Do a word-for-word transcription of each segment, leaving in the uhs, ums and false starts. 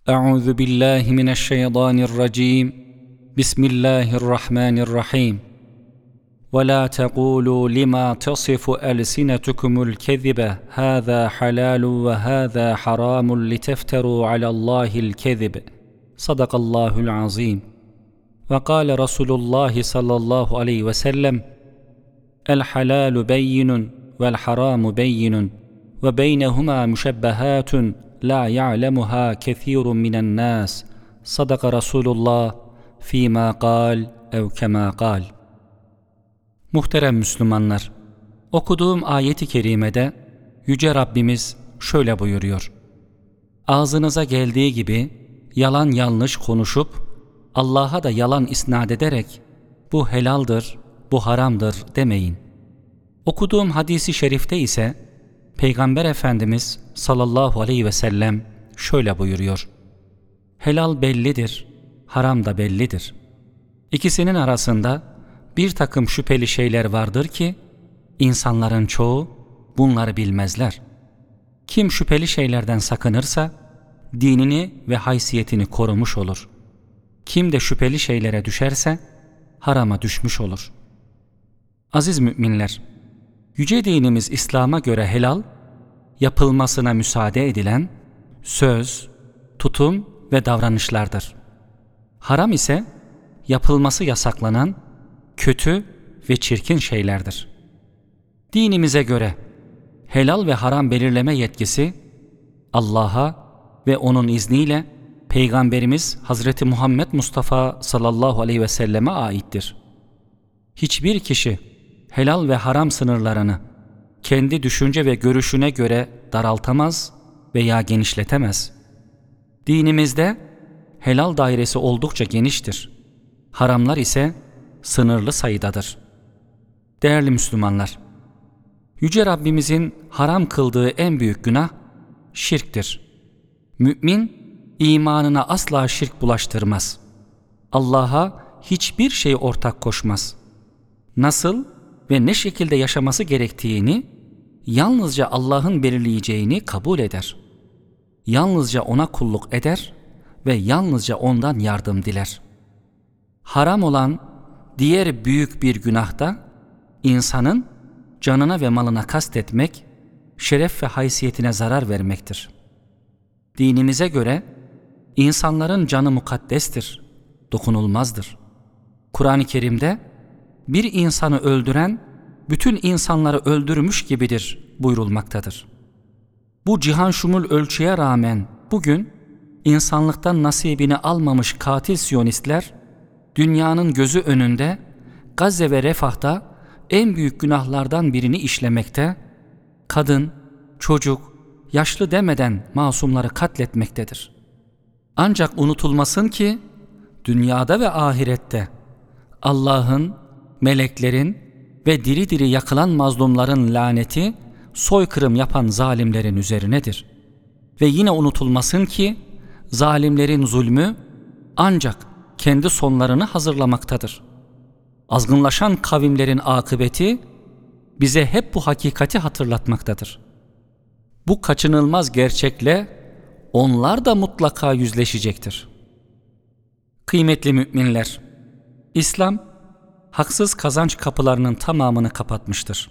أعوذ بالله من الشيطان الرجيم بسم الله الرحمن الرحيم ولا تقولوا لما تصف ألسنتكم الكذب هذا حلال وهذا حرام لتفتروا على الله الكذب صدق الله العظيم وقال رسول الله صلى الله عليه وسلم الحلال بين والحرام بين وبينهما مشبهات لا يعلمها كثير من الناس صدق رسول الله فيما قال أو كما قال. Muhterem Müslümanlar, okuduğum ayet-i kerimede Yüce Rabbimiz şöyle buyuruyor: ağzınıza geldiği gibi yalan yanlış konuşup Allah'a da yalan isnat ederek bu helaldir, bu haramdır demeyin. Okuduğum hadisi şerifte ise Peygamber Efendimiz sallallahu aleyhi ve sellem şöyle buyuruyor: helal bellidir, haram da bellidir. İkisinin arasında bir takım şüpheli şeyler vardır ki insanların çoğu bunları bilmezler. Kim şüpheli şeylerden sakınırsa dinini ve haysiyetini korumuş olur. Kim de şüpheli şeylere düşerse harama düşmüş olur. Aziz müminler, yüce dinimiz İslam'a göre helal, yapılmasına müsaade edilen söz, tutum ve davranışlardır. Haram ise yapılması yasaklanan kötü ve çirkin şeylerdir. Dinimize göre helal ve haram belirleme yetkisi Allah'a ve onun izniyle Peygamberimiz Hazreti Muhammed Mustafa sallallahu aleyhi ve selleme aittir. Hiçbir kişi helal ve haram sınırlarını kendi düşünce ve görüşüne göre daraltamaz veya genişletemez. Dinimizde helal dairesi oldukça geniştir. Haramlar ise sınırlı sayıdadır. Değerli Müslümanlar, Yüce Rabbimizin haram kıldığı en büyük günah şirktir. Mümin imanına asla şirk bulaştırmaz. Allah'a hiçbir şey ortak koşmaz. Nasıl ve ne şekilde yaşaması gerektiğini yalnızca Allah'ın belirleyeceğini kabul eder. Yalnızca ona kulluk eder ve yalnızca ondan yardım diler. Haram olan diğer büyük bir günahta insanın canına ve malına kastetmek, şeref ve haysiyetine zarar vermektir. Dinimize göre insanların canı mukaddestir, dokunulmazdır. Kur'an-ı Kerim'de bir insanı öldüren bütün insanları öldürmüş gibidir buyurulmaktadır. Bu cihan şumul ölçüye rağmen bugün insanlıktan nasibini almamış katil Siyonistler dünyanın gözü önünde Gazze ve Refah'ta en büyük günahlardan birini işlemekte, kadın, çocuk, yaşlı demeden masumları katletmektedir. Ancak unutulmasın ki dünyada ve ahirette Allah'ın, meleklerin ve diri diri yakılan mazlumların laneti soykırım yapan zalimlerin üzerinedir. Ve yine unutulmasın ki zalimlerin zulmü ancak kendi sonlarını hazırlamaktadır. Azgınlaşan kavimlerin akıbeti bize hep bu hakikati hatırlatmaktadır. Bu kaçınılmaz gerçekle onlar da mutlaka yüzleşecektir. Kıymetli müminler, İslam haksız kazanç kapılarının tamamını kapatmıştır.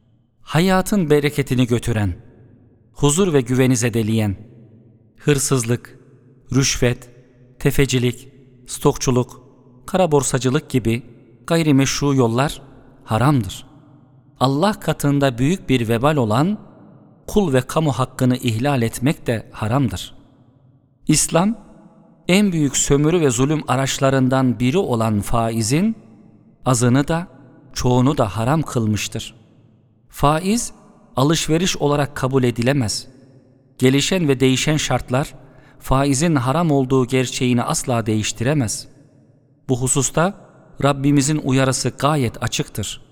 Hayatın bereketini götüren, huzur ve güveni zedeleyen, hırsızlık, rüşvet, tefecilik, stokçuluk, kara borsacılık gibi gayrimeşru yollar haramdır. Allah katında büyük bir vebal olan kul ve kamu hakkını ihlal etmek de haramdır. İslam, en büyük sömürü ve zulüm araçlarından biri olan faizin azını da çoğunu da haram kılmıştır. Faiz, alışveriş olarak kabul edilemez. Gelişen ve değişen şartlar, faizin haram olduğu gerçeğini asla değiştiremez. Bu hususta Rabbimizin uyarısı gayet açıktır.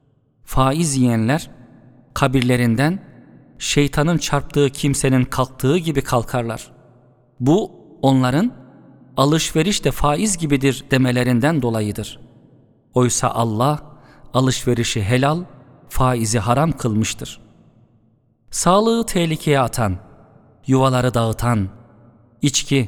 Faiz yiyenler, kabirlerinden şeytanın çarptığı kimsenin kalktığı gibi kalkarlar. Bu, onların alışveriş de faiz gibidir demelerinden dolayıdır. Oysa Allah alışverişi helal, faizi haram kılmıştır. Sağlığı tehlikeye atan, yuvaları dağıtan, içki,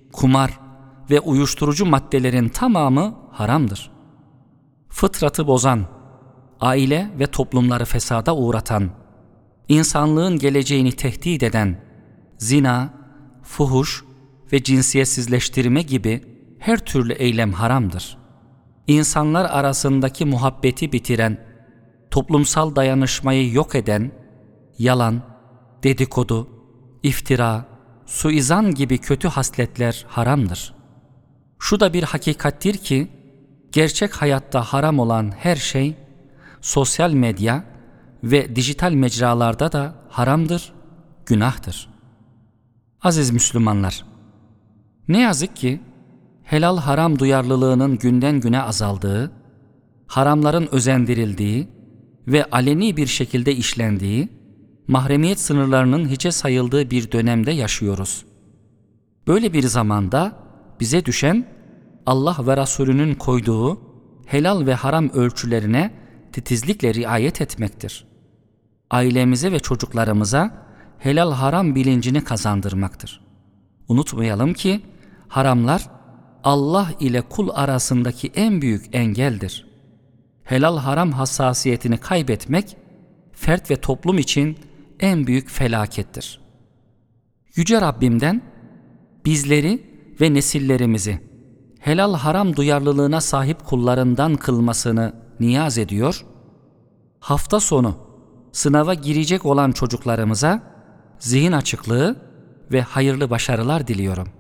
kumar ve uyuşturucu maddelerin tamamı haramdır. Fıtratı bozan, aile ve toplumları fesada uğratan, insanlığın geleceğini tehdit eden, zina, fuhuş ve cinsiyetsizleştirme gibi her türlü eylem haramdır. İnsanlar arasındaki muhabbeti bitiren, toplumsal dayanışmayı yok eden, yalan, dedikodu, iftira, suizan gibi kötü hasletler haramdır. Şu da bir hakikattir ki, gerçek hayatta haram olan her şey, sosyal medya ve dijital mecralarda da haramdır, günahtır. Aziz Müslümanlar, ne yazık ki helal haram duyarlılığının günden güne azaldığı, haramların özendirildiği ve aleni bir şekilde işlendiği, mahremiyet sınırlarının hiçe sayıldığı bir dönemde yaşıyoruz. Böyle bir zamanda bize düşen Allah ve Resulünün koyduğu helal ve haram ölçülerine titizlikle riayet etmektir. Ailemize ve çocuklarımıza helal haram bilincini kazandırmaktır. Unutmayalım ki haramlar Allah ile kul arasındaki en büyük engeldir. Helal haram hassasiyetini kaybetmek fert ve toplum için en büyük felakettir. Yüce Rabbimden bizleri ve nesillerimizi helal haram duyarlılığına sahip kullarından kılmasını niyaz ediyor, hafta sonu sınava girecek olan çocuklarımıza zihin açıklığı ve hayırlı başarılar diliyorum.